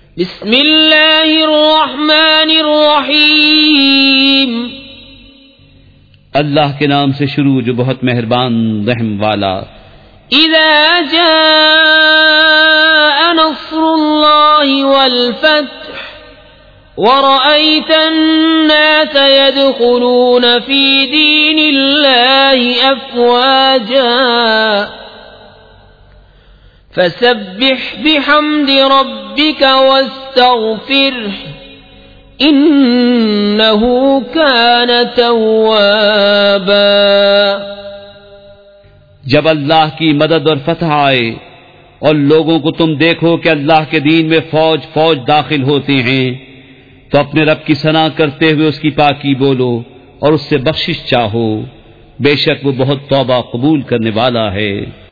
बिस्मिल्लाहिर्रहमानिर्रहीम। अल्लाह के नाम से शुरू जो बहुत मेहरबान रहम वाला। इज़ा जाअ नस्रुल्लाहि वल फत्ह वरअयतन्नास यदखुलून फी दीनिल्लाहि अफ़वाजा फसब्बिह बिहम्दि रब्बिका वस्तग़फिरह इन्नहु कान तव्वाबा। जब अल्लाह की मदद और फतह आए और लोगों को तुम देखो कि अल्लाह के दीन में फौज फौज दाखिल होते हैं, तो अपने रब की सना करते हुए उसकी पाकी बोलो और उससे बख्शिश चाहो। बेशक वो बहुत तौबा कबूल करने वाला है।